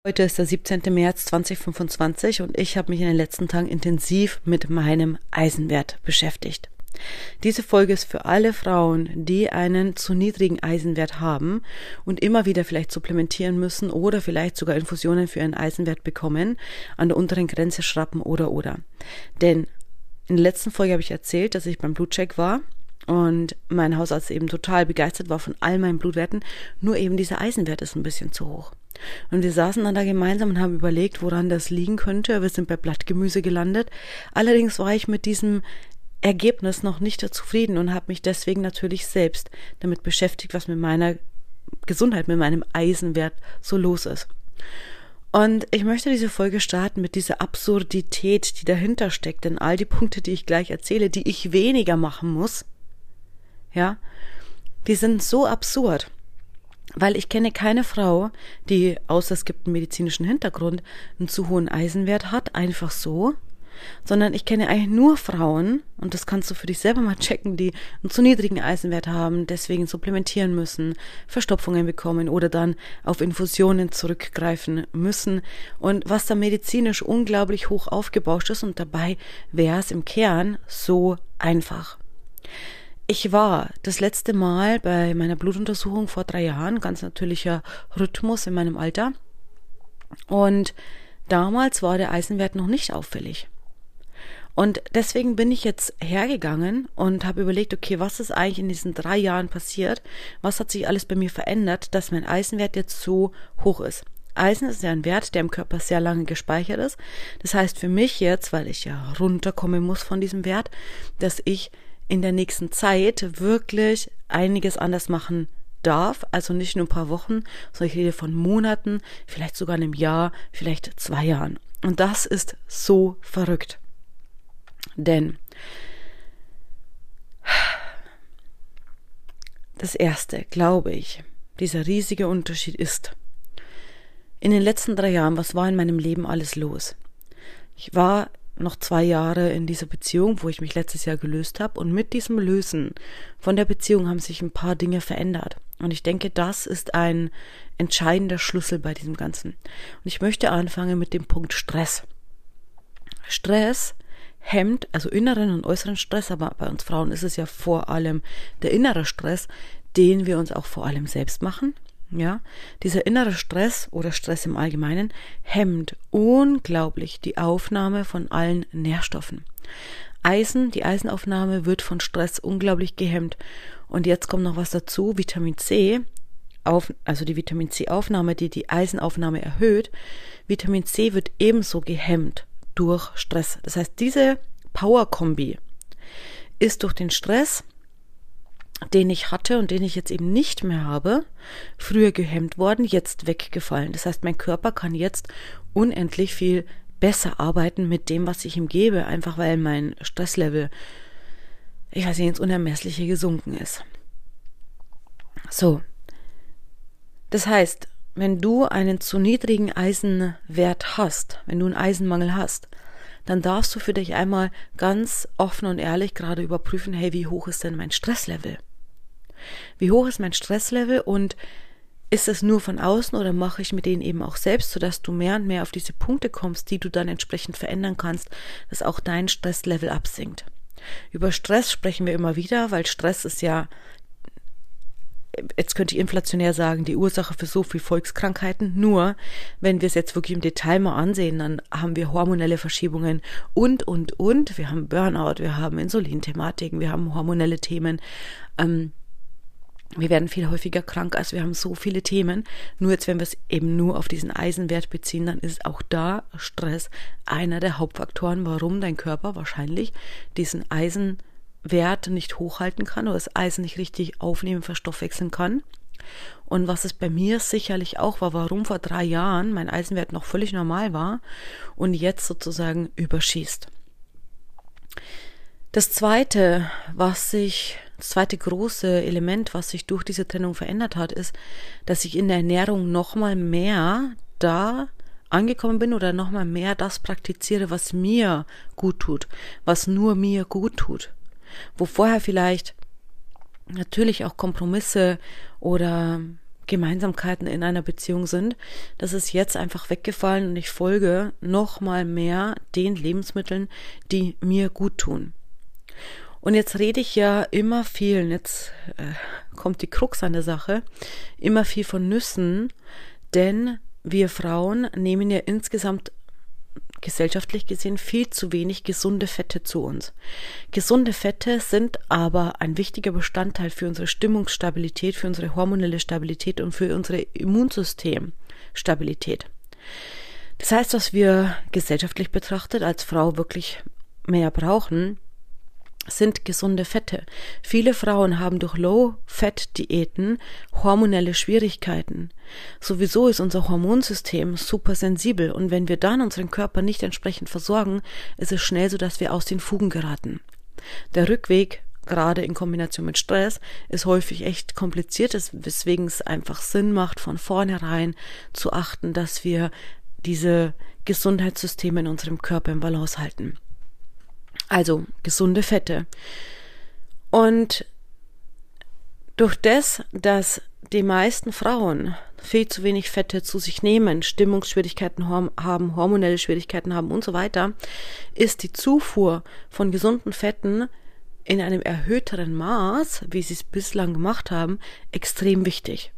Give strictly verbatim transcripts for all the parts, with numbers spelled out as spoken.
Heute ist der siebzehnte März zweitausendfünfundzwanzig und ich habe mich in den letzten Tagen intensiv mit meinem Eisenwert beschäftigt. Diese Folge ist für alle Frauen, die einen zu niedrigen Eisenwert haben und immer wieder vielleicht supplementieren müssen oder vielleicht sogar Infusionen für ihren Eisenwert bekommen, an der unteren Grenze schrappen oder oder. Denn in der letzten Folge habe ich erzählt, dass ich beim Blutcheck war und mein Hausarzt eben total begeistert war von all meinen Blutwerten, nur eben dieser Eisenwert ist ein bisschen zu hoch. Und wir saßen dann da gemeinsam und haben überlegt, woran das liegen könnte. Wir sind bei Blattgemüse gelandet. Allerdings war ich mit diesem Ergebnis noch nicht zufrieden und habe mich deswegen natürlich selbst damit beschäftigt, was mit meiner Gesundheit, mit meinem Eisenwert so los ist. Und ich möchte diese Folge starten mit dieser Absurdität, die dahinter steckt, denn all die Punkte, die ich gleich erzähle, die ich weniger machen muss, ja, die sind so absurd. Weil ich kenne keine Frau, die, außer es gibt einen medizinischen Hintergrund, einen zu hohen Eisenwert hat, einfach so, sondern ich kenne eigentlich nur Frauen, und das kannst du für dich selber mal checken, die einen zu niedrigen Eisenwert haben, deswegen supplementieren müssen, Verstopfungen bekommen oder dann auf Infusionen zurückgreifen müssen und was da medizinisch unglaublich hoch aufgebauscht ist und dabei wäre es im Kern so einfach. Ich war das letzte Mal bei meiner Blutuntersuchung vor drei Jahren, ganz natürlicher Rhythmus in meinem Alter. Und damals war der Eisenwert noch nicht auffällig. Und deswegen bin ich jetzt hergegangen und habe überlegt, okay, was ist eigentlich in diesen drei Jahren passiert? Was hat sich alles bei mir verändert, dass mein Eisenwert jetzt so hoch ist? Eisen ist ja ein Wert, der im Körper sehr lange gespeichert ist. Das heißt für mich jetzt, weil ich ja runterkommen muss von diesem Wert, dass ich in der nächsten Zeit wirklich einiges anders machen darf, also nicht nur ein paar Wochen, sondern ich rede von Monaten, vielleicht sogar einem Jahr, vielleicht zwei Jahren. Und das ist so verrückt. Denn das Erste, glaube ich, dieser riesige Unterschied ist, in den letzten drei Jahren, was war in meinem Leben alles los? Ich war noch zwei Jahre in dieser Beziehung, wo ich mich letztes Jahr gelöst habe. Und mit diesem Lösen von der Beziehung haben sich ein paar Dinge verändert. Und ich denke, das ist ein entscheidender Schlüssel bei diesem Ganzen. Und ich möchte anfangen mit dem Punkt Stress. Stress hemmt, also inneren und äußeren Stress, aber bei uns Frauen ist es ja vor allem der innere Stress, den wir uns auch vor allem selbst machen. Ja, dieser innere Stress oder Stress im Allgemeinen hemmt unglaublich die Aufnahme von allen Nährstoffen. Eisen, die Eisenaufnahme wird von Stress unglaublich gehemmt. Und jetzt kommt noch was dazu, Vitamin C, auf, also die Vitamin C-Aufnahme, die die Eisenaufnahme erhöht. Vitamin C wird ebenso gehemmt durch Stress. Das heißt, diese Power-Kombi ist durch den Stress, den ich hatte und den ich jetzt eben nicht mehr habe, früher gehemmt worden, jetzt weggefallen. Das heißt, mein Körper kann jetzt unendlich viel besser arbeiten mit dem, was ich ihm gebe, einfach weil mein Stresslevel, ich weiß nicht, ins Unermessliche gesunken ist. So. Das heißt, wenn du einen zu niedrigen Eisenwert hast, wenn du einen Eisenmangel hast, dann darfst du für dich einmal ganz offen und ehrlich gerade überprüfen, hey, wie hoch ist denn mein Stresslevel? Wie hoch ist mein Stresslevel und ist es nur von außen oder mache ich mit denen eben auch selbst, sodass du mehr und mehr auf diese Punkte kommst, die du dann entsprechend verändern kannst, dass auch dein Stresslevel absinkt. Über Stress sprechen wir immer wieder, weil Stress ist ja, jetzt könnte ich inflationär sagen, die Ursache für so viele Volkskrankheiten. Nur, wenn wir es jetzt wirklich im Detail mal ansehen, dann haben wir hormonelle Verschiebungen und, und, und. Wir haben Burnout, wir haben Insulinthematiken, wir haben hormonelle Themen. Ähm, wir werden viel häufiger krank, also wir haben so viele Themen. Nur jetzt, wenn wir es eben nur auf diesen Eisenwert beziehen, dann ist auch da Stress einer der Hauptfaktoren, warum dein Körper wahrscheinlich diesen Eisenwert nicht hochhalten kann oder das Eisen nicht richtig aufnehmen, verstoffwechseln kann. Und was es bei mir sicherlich auch war, warum vor drei Jahren mein Eisenwert noch völlig normal war und jetzt sozusagen überschießt. Das zweite, was sich, das zweite große Element, was sich durch diese Trennung verändert hat, ist, dass ich in der Ernährung nochmal mehr da angekommen bin oder nochmal mehr das praktiziere, was mir gut tut, was nur mir gut tut. Wo vorher vielleicht natürlich auch Kompromisse oder Gemeinsamkeiten in einer Beziehung sind. Das ist jetzt einfach weggefallen und ich folge noch mal mehr den Lebensmitteln, die mir gut tun. Und jetzt rede ich ja immer viel, und jetzt äh, kommt die Krux an der Sache, immer viel von Nüssen, denn wir Frauen nehmen ja insgesamt gesellschaftlich gesehen viel zu wenig gesunde Fette zu uns. Gesunde Fette sind aber ein wichtiger Bestandteil für unsere Stimmungsstabilität, für unsere hormonelle Stabilität und für unsere Immunsystemstabilität. Das heißt, was wir gesellschaftlich betrachtet als Frau wirklich mehr brauchen, sind gesunde Fette. Viele Frauen haben durch Low-Fat-Diäten hormonelle Schwierigkeiten. Sowieso ist unser Hormonsystem super sensibel und wenn wir dann unseren Körper nicht entsprechend versorgen, ist es schnell so, dass wir aus den Fugen geraten. Der Rückweg, gerade in Kombination mit Stress, ist häufig echt kompliziert, weswegen es einfach Sinn macht, von vornherein zu achten, dass wir diese Gesundheitssysteme in unserem Körper im Balance halten. Also gesunde Fette. Und durch das, dass die meisten Frauen viel zu wenig Fette zu sich nehmen, Stimmungsschwierigkeiten haben, hormonelle Schwierigkeiten haben und so weiter, ist die Zufuhr von gesunden Fetten in einem erhöhteren Maß, wie sie es bislang gemacht haben, extrem wichtig.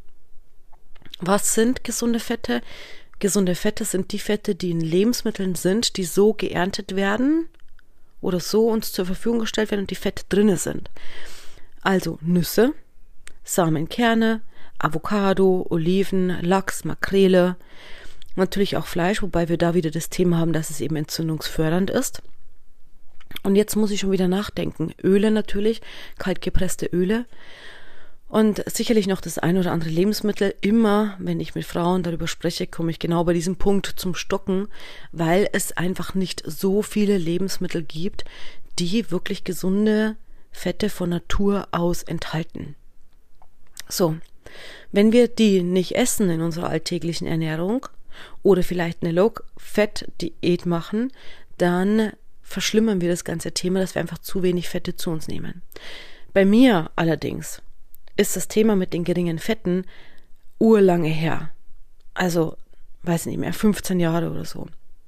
Was sind gesunde Fette? Gesunde Fette sind die Fette, die in Lebensmitteln sind, die so geerntet werden oder so uns zur Verfügung gestellt werden und die Fette drinne sind. Also Nüsse, Samenkerne, Avocado, Oliven, Lachs, Makrele, natürlich auch Fleisch, wobei wir da wieder das Thema haben, dass es eben entzündungsfördernd ist. Und jetzt muss ich schon wieder nachdenken. Öle natürlich, kaltgepresste Öle und sicherlich noch das ein oder andere Lebensmittel. Immer, wenn ich mit Frauen darüber spreche, komme ich genau bei diesem Punkt zum Stocken, weil es einfach nicht so viele Lebensmittel gibt, die wirklich gesunde Fette von Natur aus enthalten. So, wenn wir die nicht essen in unserer alltäglichen Ernährung oder vielleicht eine Low-Fat-Diät machen, dann verschlimmern wir das ganze Thema, dass wir einfach zu wenig Fette zu uns nehmen. Bei mir allerdings ist das Thema mit den geringen Fetten urlange her. Also, weiß nicht mehr, fünfzehn Jahre oder so.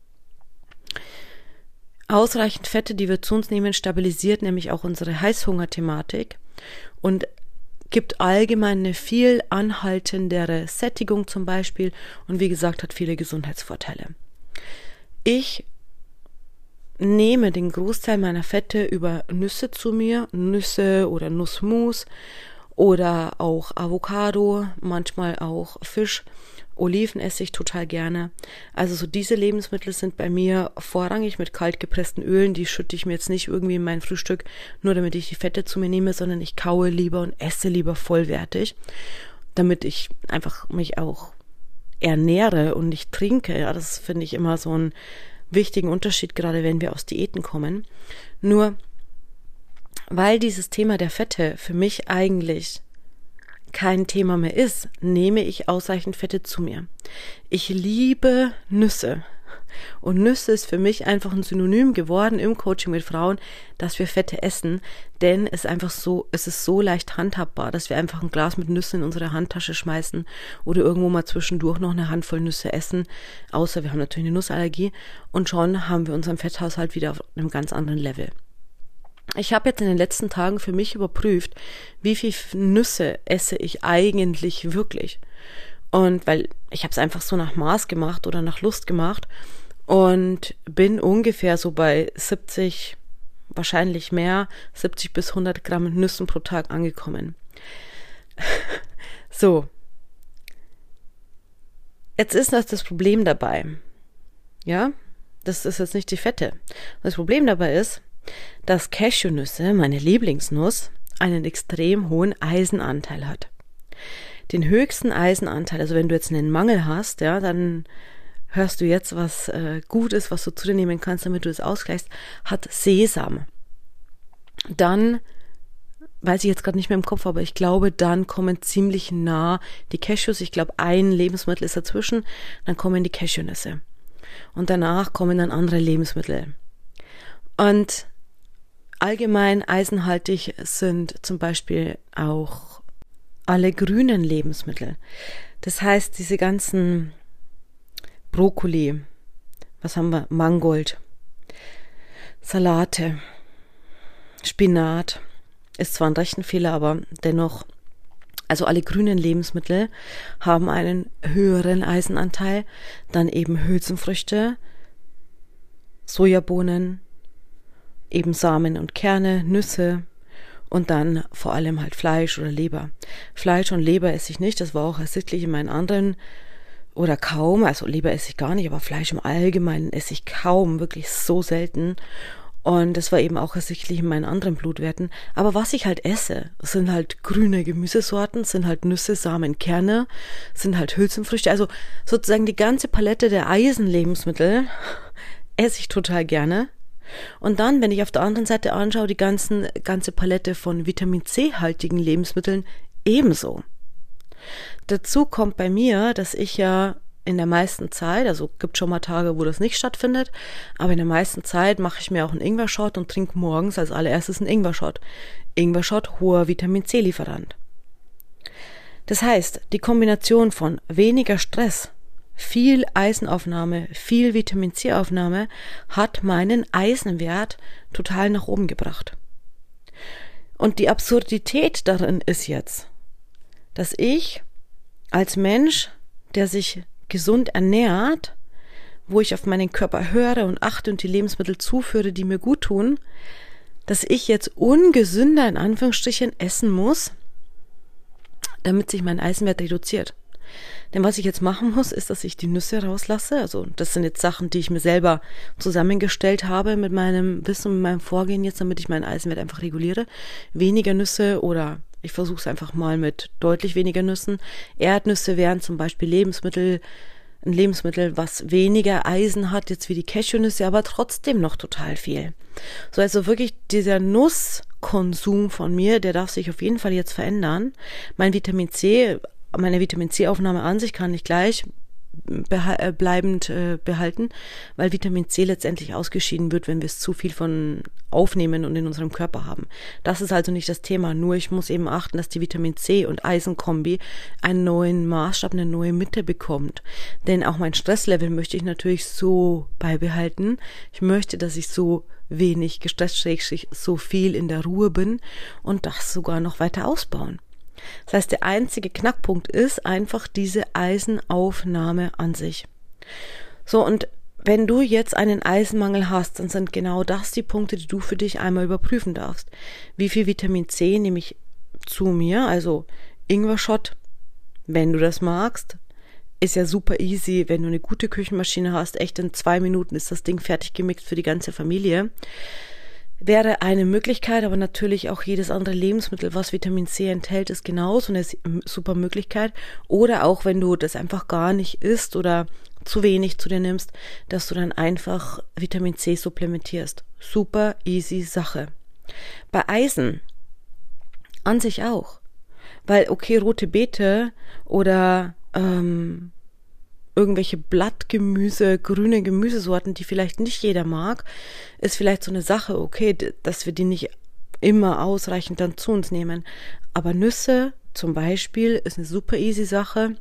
Ausreichend Fette, die wir zu uns nehmen, stabilisiert nämlich auch unsere Heißhunger-Thematik und gibt allgemein eine viel anhaltendere Sättigung zum Beispiel und wie gesagt, hat viele Gesundheitsvorteile. Ich nehme den Großteil meiner Fette über Nüsse zu mir, Nüsse oder Nussmus oder auch Avocado, manchmal auch Fisch, Oliven esse ich total gerne. Also so diese Lebensmittel sind bei mir vorrangig mit kalt gepressten Ölen, die schütte ich mir jetzt nicht irgendwie in mein Frühstück, nur damit ich die Fette zu mir nehme, sondern ich kaue lieber und esse lieber vollwertig, damit ich einfach mich auch ernähre und nicht trinke. Ja, das finde ich immer so einen wichtigen Unterschied, gerade wenn wir aus Diäten kommen. Nur weil dieses Thema der Fette für mich eigentlich kein Thema mehr ist, nehme ich ausreichend Fette zu mir. Ich liebe Nüsse. Und Nüsse ist für mich einfach ein Synonym geworden im Coaching mit Frauen, dass wir Fette essen, denn es einfach so, es ist so leicht handhabbar, dass wir einfach ein Glas mit Nüssen in unsere Handtasche schmeißen oder irgendwo mal zwischendurch noch eine Handvoll Nüsse essen, außer wir haben natürlich eine Nussallergie und schon haben wir unseren Fetthaushalt wieder auf einem ganz anderen Level. Ich habe jetzt in den letzten Tagen für mich überprüft, wie viel Nüsse esse ich eigentlich wirklich. Und weil ich habe es einfach so nach Maß gemacht oder nach Lust gemacht und bin ungefähr so bei siebzig, wahrscheinlich mehr, siebzig bis hundert Gramm Nüssen pro Tag angekommen. So. Jetzt ist das das Problem dabei. Ja, das ist jetzt nicht die Fette. Das Problem dabei ist, dass Cashewnüsse, meine Lieblingsnuss, einen extrem hohen Eisenanteil hat. Den höchsten Eisenanteil, also wenn du jetzt einen Mangel hast, ja, dann hörst du jetzt, was äh, gut ist, was du zu dir nehmen kannst, damit du es ausgleichst, hat Sesam. Dann, weiß ich jetzt gerade nicht mehr im Kopf, aber ich glaube, dann kommen ziemlich nah die Cashews. Ich glaube, ein Lebensmittel ist dazwischen, dann kommen die Cashewnüsse. Und danach kommen dann andere Lebensmittel. Und allgemein eisenhaltig sind zum Beispiel auch alle grünen Lebensmittel. Das heißt, diese ganzen Brokkoli, was haben wir? Mangold, Salate, Spinat, ist zwar ein Rechenfehler, aber dennoch, also alle grünen Lebensmittel haben einen höheren Eisenanteil, dann eben Hülsenfrüchte, Sojabohnen, eben Samen und Kerne, Nüsse und dann vor allem halt Fleisch oder Leber. Fleisch und Leber esse ich nicht, das war auch ersichtlich in meinen anderen oder kaum, also Leber esse ich gar nicht, aber Fleisch im Allgemeinen esse ich kaum, wirklich so selten. Und das war eben auch ersichtlich in meinen anderen Blutwerten. Aber was ich halt esse, sind halt grüne Gemüsesorten, sind halt Nüsse, Samen, Kerne, sind halt Hülsenfrüchte. Also sozusagen die ganze Palette der Eisenlebensmittel esse ich total gerne. Und dann, wenn ich auf der anderen Seite anschaue, die ganzen, ganze Palette von Vitamin C-haltigen Lebensmitteln ebenso. Dazu kommt bei mir, dass ich ja in der meisten Zeit, also gibt schon mal Tage, wo das nicht stattfindet, aber in der meisten Zeit mache ich mir auch einen Ingwer-Shot und trinke morgens als allererstes einen Ingwer-Shot. Ingwer-Shot, hoher Vitamin C-Lieferant. Das heißt, die Kombination von weniger Stress, viel Eisenaufnahme, viel Vitamin C-Aufnahme hat meinen Eisenwert total nach oben gebracht. Und die Absurdität darin ist jetzt, dass ich als Mensch, der sich gesund ernährt, wo ich auf meinen Körper höre und achte und die Lebensmittel zuführe, die mir gut tun, dass ich jetzt ungesünder in Anführungsstrichen essen muss, damit sich mein Eisenwert reduziert. Denn was ich jetzt machen muss, ist, dass ich die Nüsse rauslasse. Also das sind jetzt Sachen, die ich mir selber zusammengestellt habe mit meinem Wissen und mit meinem Vorgehen jetzt, damit ich meinen Eisenwert einfach reguliere. Weniger Nüsse oder ich versuche es einfach mal mit deutlich weniger Nüssen. Erdnüsse wären zum Beispiel Lebensmittel, ein Lebensmittel, was weniger Eisen hat, jetzt wie die Cashewnüsse, aber trotzdem noch total viel. So, also wirklich dieser Nusskonsum von mir, der darf sich auf jeden Fall jetzt verändern. Mein Vitamin C, meine Vitamin C-Aufnahme an sich kann ich gleich beha- bleibend äh, behalten, weil Vitamin C letztendlich ausgeschieden wird, wenn wir es zu viel von aufnehmen und in unserem Körper haben. Das ist also nicht das Thema, nur ich muss eben achten, dass die Vitamin C und Eisenkombi einen neuen Maßstab, eine neue Mitte bekommt. Denn auch mein Stresslevel möchte ich natürlich so beibehalten. Ich möchte, dass ich so wenig gestresst, so viel in der Ruhe bin und das sogar noch weiter ausbauen. Das heißt, der einzige Knackpunkt ist einfach diese Eisenaufnahme an sich. So, und wenn du jetzt einen Eisenmangel hast, dann sind genau das die Punkte, die du für dich einmal überprüfen darfst. Wie viel Vitamin C nehme ich zu mir? Also Ingwer-Shot, wenn du das magst, ist ja super easy, wenn du eine gute Küchenmaschine hast. Echt in zwei Minuten ist das Ding fertig gemixt für die ganze Familie. Wäre eine Möglichkeit, aber natürlich auch jedes andere Lebensmittel, was Vitamin C enthält, ist genauso eine super Möglichkeit. Oder auch, wenn du das einfach gar nicht isst oder zu wenig zu dir nimmst, dass du dann einfach Vitamin C supplementierst. Super easy Sache. Bei Eisen an sich auch. Weil, okay, rote Beete oder ähm, irgendwelche Blattgemüse, grüne Gemüsesorten, die vielleicht nicht jeder mag, ist vielleicht so eine Sache, okay, dass wir die nicht immer ausreichend dann zu uns nehmen. Aber Nüsse zum Beispiel ist eine super easy Sache.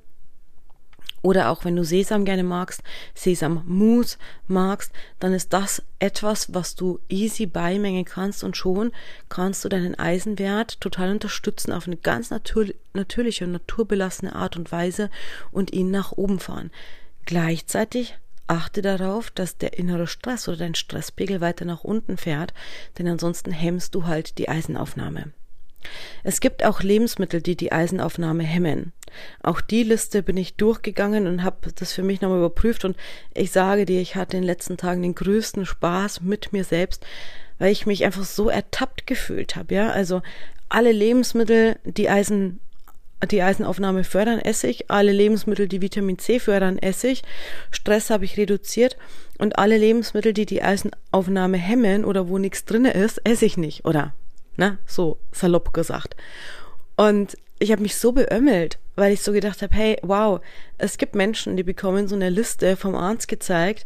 Oder auch wenn du Sesam gerne magst, Sesammus magst, dann ist das etwas, was du easy beimengen kannst und schon kannst du deinen Eisenwert total unterstützen auf eine ganz natür- natürliche und naturbelassene Art und Weise und ihn nach oben fahren. Gleichzeitig achte darauf, dass der innere Stress oder dein Stresspegel weiter nach unten fährt, denn ansonsten hemmst du halt die Eisenaufnahme. Es gibt auch Lebensmittel, die die Eisenaufnahme hemmen. Auch die Liste bin ich durchgegangen und habe das für mich nochmal überprüft und ich sage dir, ich hatte in den letzten Tagen den größten Spaß mit mir selbst, weil ich mich einfach so ertappt gefühlt habe. Ja, also alle Lebensmittel, die Eisen, die Eisenaufnahme fördern, esse ich. Alle Lebensmittel, die Vitamin C fördern, esse ich. Stress habe ich reduziert und alle Lebensmittel, die die Eisenaufnahme hemmen oder wo nichts drin ist, esse ich nicht, oder? Na, so salopp gesagt. Und ich habe mich so beömmelt, weil ich so gedacht habe, hey, wow, es gibt Menschen, die bekommen so eine Liste vom Arzt gezeigt,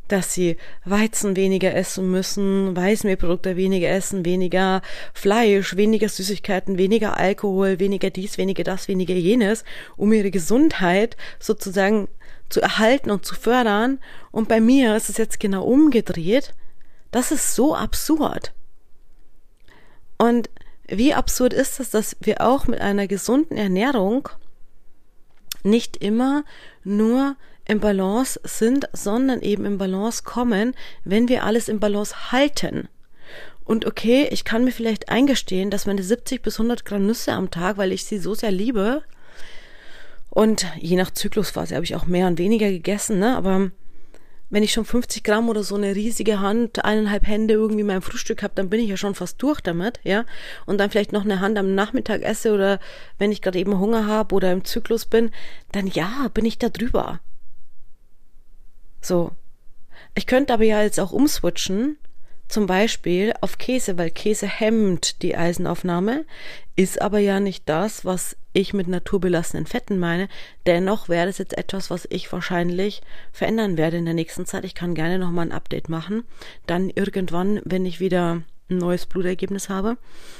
dass sie Weizen weniger essen müssen, Weißmehlprodukte weniger essen, weniger Fleisch, weniger Süßigkeiten, weniger Alkohol, weniger dies, weniger das, weniger jenes, um ihre Gesundheit sozusagen zu erhalten und zu fördern. Und bei mir ist es jetzt genau umgedreht. Das ist so absurd. Und wie absurd ist es, dass wir auch mit einer gesunden Ernährung nicht immer nur im Balance sind, sondern eben im Balance kommen, wenn wir alles im Balance halten. Und okay, ich kann mir vielleicht eingestehen, dass meine siebzig bis hundert Gramm Nüsse am Tag, weil ich sie so sehr liebe, und je nach Zyklusphase habe ich auch mehr und weniger gegessen, ne, aber wenn ich schon fünfzig Gramm oder so eine riesige Hand, eineinhalb Hände irgendwie in meinem Frühstück habe, dann bin ich ja schon fast durch damit, ja. Und dann vielleicht noch eine Hand am Nachmittag esse oder wenn ich gerade eben Hunger habe oder im Zyklus bin, dann ja, bin ich da drüber. So. Ich könnte aber ja jetzt auch umswitchen, zum Beispiel auf Käse, weil Käse hemmt die Eisenaufnahme, ist aber ja nicht das, was ich mit naturbelassenen Fetten meine. Dennoch wäre das jetzt etwas, was ich wahrscheinlich verändern werde in der nächsten Zeit. Ich kann gerne nochmal ein Update machen. Dann irgendwann, wenn ich wieder ein neues Blutergebnis habe.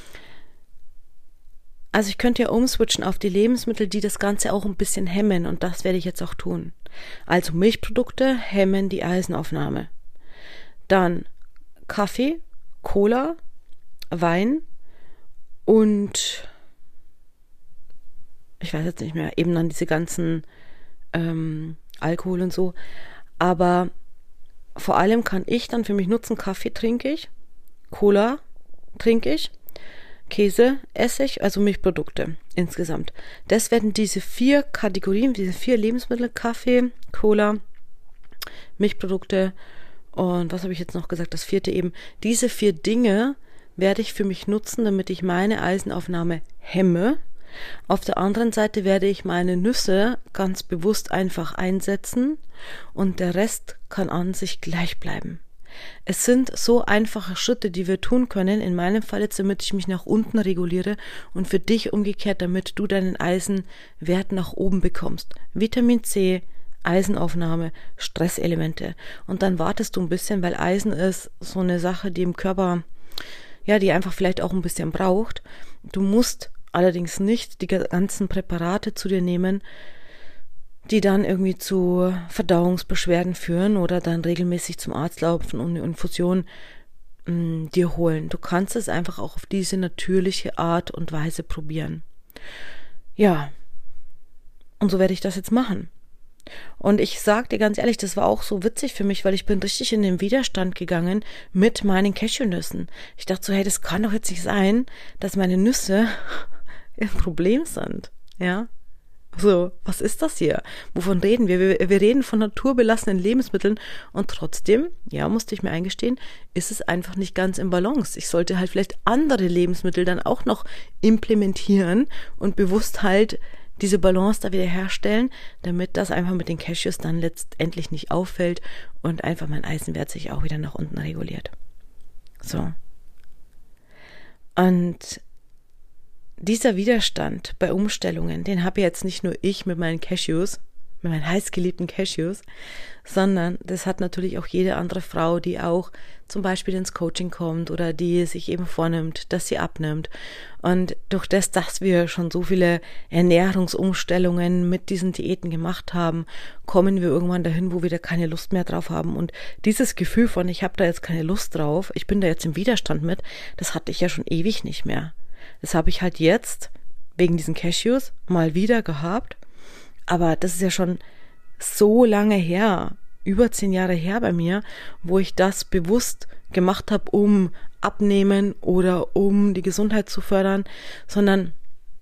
Also ich könnte ja umswitchen auf die Lebensmittel, die das Ganze auch ein bisschen hemmen. Und das werde ich jetzt auch tun. Also Milchprodukte hemmen die Eisenaufnahme. Dann Kaffee, Cola, Wein und ich weiß jetzt nicht mehr, eben dann diese ganzen ähm, Alkohol und so. Aber vor allem kann ich dann für mich nutzen, Kaffee trinke ich, Cola trinke ich, Käse esse ich, also Milchprodukte insgesamt. Das werden diese vier Kategorien, diese vier Lebensmittel, Kaffee, Cola, Milchprodukte und was habe ich jetzt noch gesagt, das vierte eben, diese vier Dinge werde ich für mich nutzen, damit ich meine Eisenaufnahme hemme. Auf der anderen Seite werde ich meine Nüsse ganz bewusst einfach einsetzen und der Rest kann an sich gleich bleiben. Es sind so einfache Schritte, die wir tun können, in meinem Fall jetzt, damit ich mich nach unten reguliere und für dich umgekehrt, damit du deinen Eisenwert nach oben bekommst. Vitamin C, Eisenaufnahme, Stresselemente. Und dann wartest du ein bisschen, weil Eisen ist so eine Sache, die im Körper, ja, die einfach vielleicht auch ein bisschen braucht. Du musst allerdings nicht die ganzen Präparate zu dir nehmen, die dann irgendwie zu Verdauungsbeschwerden führen oder dann regelmäßig zum Arzt laufen und eine Infusion mh, dir holen. Du kannst es einfach auch auf diese natürliche Art und Weise probieren. Ja, und so werde ich das jetzt machen. Und ich sag dir ganz ehrlich, das war auch so witzig für mich, weil ich bin richtig in den Widerstand gegangen mit meinen Cashewnüssen. Ich dachte so, hey, das kann doch jetzt nicht sein, dass meine Nüsse ein Problem sind, ja. So, was ist das hier? Wovon reden wir? wir? Wir reden von naturbelassenen Lebensmitteln und trotzdem, ja, musste ich mir eingestehen, ist es einfach nicht ganz im Balance. Ich sollte halt vielleicht andere Lebensmittel dann auch noch implementieren und bewusst halt diese Balance da wieder herstellen, damit das einfach mit den Cashews dann letztendlich nicht auffällt und einfach mein Eisenwert sich auch wieder nach unten reguliert. So. Und dieser Widerstand bei Umstellungen, den habe jetzt nicht nur ich mit meinen Cashews, mit meinen heißgeliebten Cashews, sondern das hat natürlich auch jede andere Frau, die auch zum Beispiel ins Coaching kommt oder die sich eben vornimmt, dass sie abnimmt. Und durch das, dass wir schon so viele Ernährungsumstellungen mit diesen Diäten gemacht haben, kommen wir irgendwann dahin, wo wir da keine Lust mehr drauf haben. Und dieses Gefühl von, ich habe da jetzt keine Lust drauf, ich bin da jetzt im Widerstand mit, das hatte ich ja schon ewig nicht mehr. Das habe ich halt jetzt wegen diesen Cashews mal wieder gehabt. Aber das ist ja schon so lange her, über zehn Jahre her bei mir, wo ich das bewusst gemacht habe, um abnehmen oder um die Gesundheit zu fördern, sondern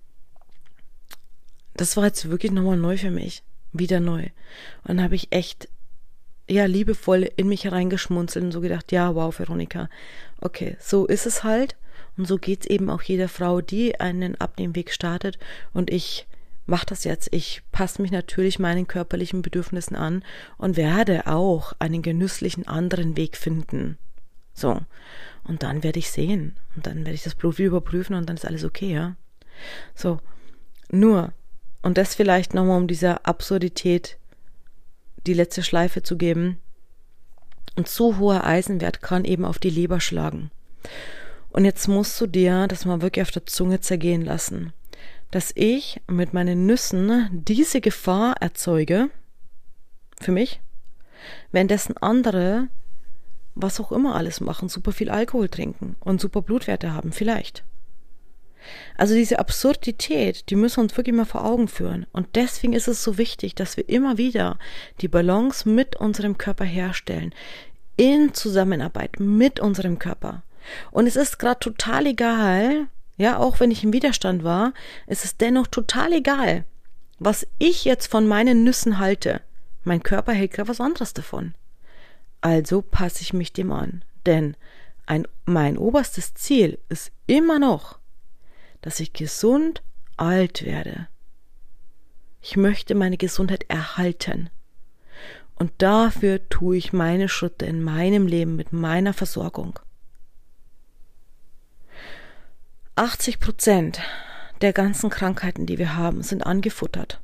das war jetzt wirklich nochmal neu für mich, wieder neu. Und dann habe ich echt, ja, liebevoll in mich hereingeschmunzelt und so gedacht, ja, wow, Veronika, okay, so ist es halt und so geht's eben auch jeder Frau, die einen Abnehmweg startet und ich mach das jetzt. Ich passe mich natürlich meinen körperlichen Bedürfnissen an und werde auch einen genüsslichen anderen Weg finden. So. Und dann werde ich sehen. Und dann werde ich das Blut überprüfen und dann ist alles okay, ja. So. Nur, und das vielleicht nochmal, um dieser Absurdität die letzte Schleife zu geben. Und zu hoher Eisenwert kann eben auf die Leber schlagen. Und jetzt musst du dir das mal wirklich auf der Zunge zergehen lassen, dass ich mit meinen Nüssen diese Gefahr erzeuge, für mich, währenddessen andere, was auch immer alles machen, super viel Alkohol trinken und super Blutwerte haben, vielleicht. Also diese Absurdität, die müssen wir uns wirklich mal vor Augen führen. Und deswegen ist es so wichtig, dass wir immer wieder die Balance mit unserem Körper herstellen, in Zusammenarbeit mit unserem Körper. Und es ist gerade total egal, ja, auch wenn ich im Widerstand war, es ist dennoch total egal, was ich jetzt von meinen Nüssen halte. Mein Körper hält gerade was anderes davon. Also passe ich mich dem an. Denn ein, mein oberstes Ziel ist immer noch, dass ich gesund alt werde. Ich möchte meine Gesundheit erhalten. Und dafür tue ich meine Schritte in meinem Leben mit meiner Versorgung. achtzig Prozent der ganzen Krankheiten, die wir haben, sind angefuttert.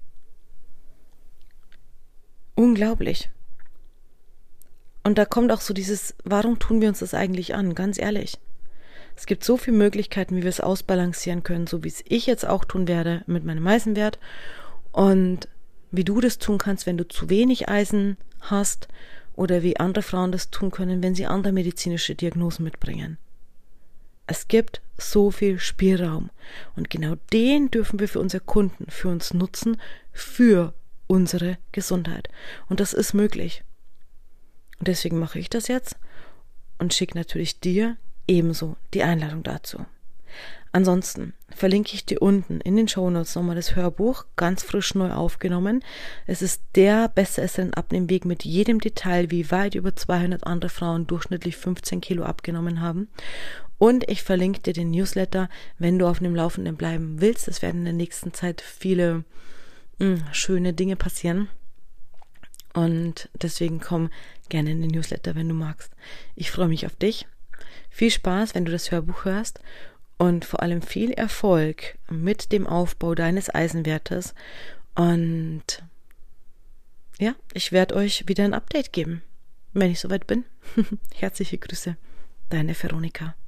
Unglaublich. Und da kommt auch so dieses, warum tun wir uns das eigentlich an? Ganz ehrlich. Es gibt so viele Möglichkeiten, wie wir es ausbalancieren können, so wie es ich jetzt auch tun werde mit meinem Eisenwert und wie du das tun kannst, wenn du zu wenig Eisen hast oder wie andere Frauen das tun können, wenn sie andere medizinische Diagnosen mitbringen. Es gibt so viel Spielraum und genau den dürfen wir für unsere Kunden, für uns nutzen, für unsere Gesundheit. Und das ist möglich. Und deswegen mache ich das jetzt und schicke natürlich dir ebenso die Einladung dazu. Ansonsten verlinke ich dir unten in den Shownotes nochmal das Hörbuch, ganz frisch neu aufgenommen. Es ist der Bestesserin Abnehmweg mit jedem Detail, wie weit über zweihundert andere Frauen durchschnittlich fünfzehn Kilo abgenommen haben. Und ich verlinke dir den Newsletter, wenn du auf dem Laufenden bleiben willst. Es werden in der nächsten Zeit viele mh, schöne Dinge passieren. Und deswegen komm gerne in den Newsletter, wenn du magst. Ich freue mich auf dich. Viel Spaß, wenn du das Hörbuch hörst und vor allem viel Erfolg mit dem Aufbau deines Eisenwertes. Und ja, ich werde euch wieder ein Update geben, wenn ich soweit bin. Herzliche Grüße, deine Veronika.